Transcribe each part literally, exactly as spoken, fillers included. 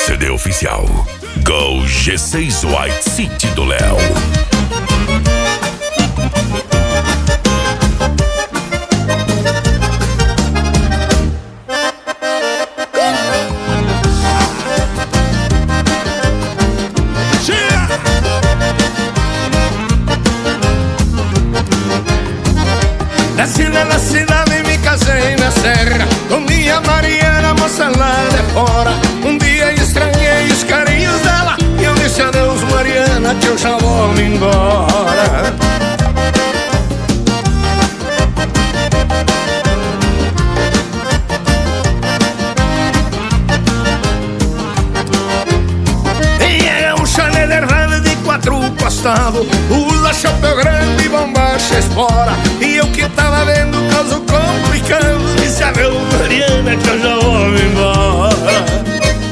C D oficial Go G seis White City do Léo. Nasci na cidade e me casei na serra com minha Mariana, moça lá de fora. Um dia estranhei os carinhos dela e eu disse adeus, Mariana, que eu já vou me embora. E é um chalé de rede de quatro costados, usa chapéu grande e bombacha espora. E eu que tava vendo o caso complicado, disse adeus, Mariana, que eu já vou me embora.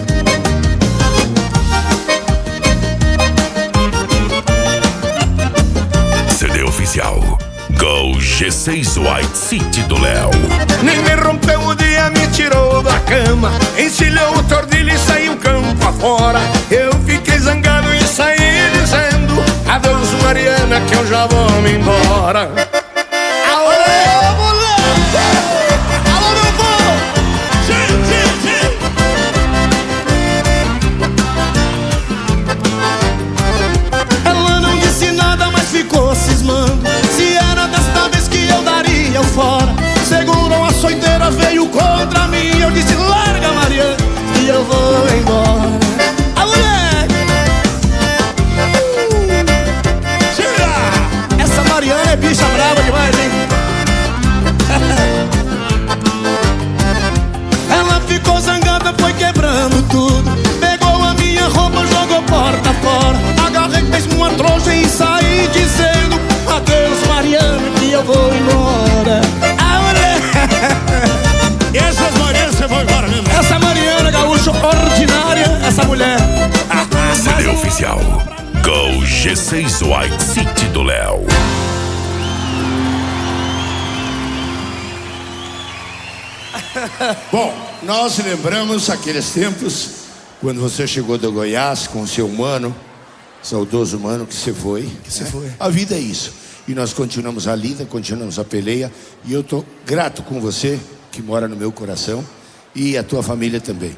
C D oficial Go G seis White City do Léo. Nem me rompeu o dia, me tirou da cama, encilhou o tordilho e saiu campo afora. Eu fiquei zangado e saí dizendo adeus, Mariana, que eu já vou me embora. Ela não disse nada, mas ficou cismando. Se era desta vez que eu daria o fora. Segurou as açoiteiras, veio contra mim. Eu disse, larga, Mariana, e eu vou embora. A mulher! Uh! Tira! Essa Mariana é bicha brava demais, hein? Ela ficou zangada, foi quebrando tudo. Pegou a minha roupa, jogou porta fora. Agarrei mesmo uma trouxa e saí dizendo adeus, Mariana, que eu vou embora. A mulher! E essas Marianas você vai embora mesmo? Essa Mariana gaúcha ordinária, essa mulher. C D oficial Go G seis White City do Léo. Bom, nós lembramos aqueles tempos quando você chegou do Goiás com o seu mano, saudoso mano que você foi. Que você foi. A vida é isso. E nós continuamos a lida, continuamos a peleia. E eu tô grato com você, que mora no meu coração, e a tua família também.